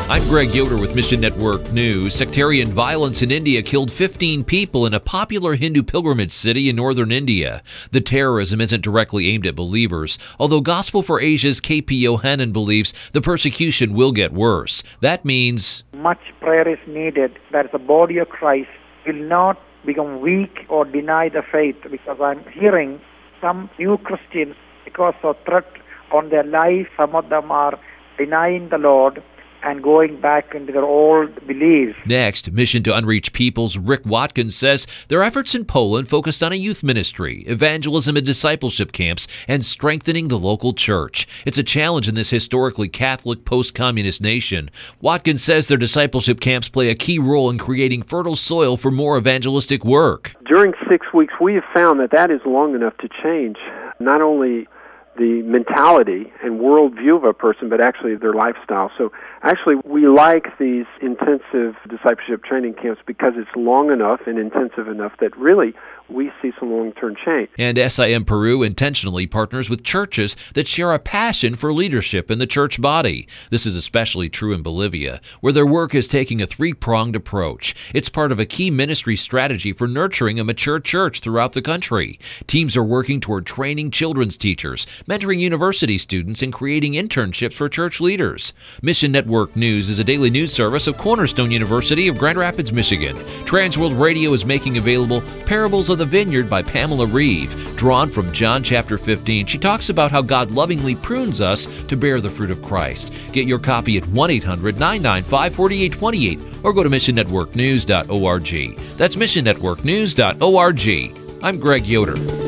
I'm Greg Yoder with Mission Network News. Sectarian violence in India killed 15 people in a popular Hindu pilgrimage city in northern India. The terrorism isn't directly aimed at believers, although Gospel for Asia's KP Yohanan believes the persecution will get worse. That means much prayer is needed that the body of Christ will not become weak or deny the faith, because I'm hearing some new Christians, because of threat on their life, some of them are denying the Lord and going back into their old beliefs. Next, Mission to Unreached People's Rick Watkins says their efforts in Poland focused on a youth ministry, evangelism and discipleship camps, and strengthening the local church. It's a challenge in this historically Catholic post-communist nation. Watkins says their discipleship camps play a key role in creating fertile soil for more evangelistic work. During 6 weeks, we have found that is long enough to change not only the mentality and worldview of a person, but actually their lifestyle. So actually, we like these intensive discipleship training camps because it's long enough and intensive enough that really we see some long-term change. And SIM Peru intentionally partners with churches that share a passion for leadership in the church body. This is especially true in Bolivia, where their work is taking a three-pronged approach. It's part of a key ministry strategy for nurturing a mature church throughout the country. Teams are working toward training children's teachers, mentoring university students, and creating internships for church leaders. Mission Network News is a daily news service of Cornerstone University of Grand Rapids, Michigan. Transworld Radio is making available Parables of the Vineyard by Pamela Reeve. Drawn from John chapter 15, she talks about how God lovingly prunes us to bear the fruit of Christ. Get your copy at 1-800-995-4828 or go to missionnetworknews.org. That's missionnetworknews.org. I'm Greg Yoder.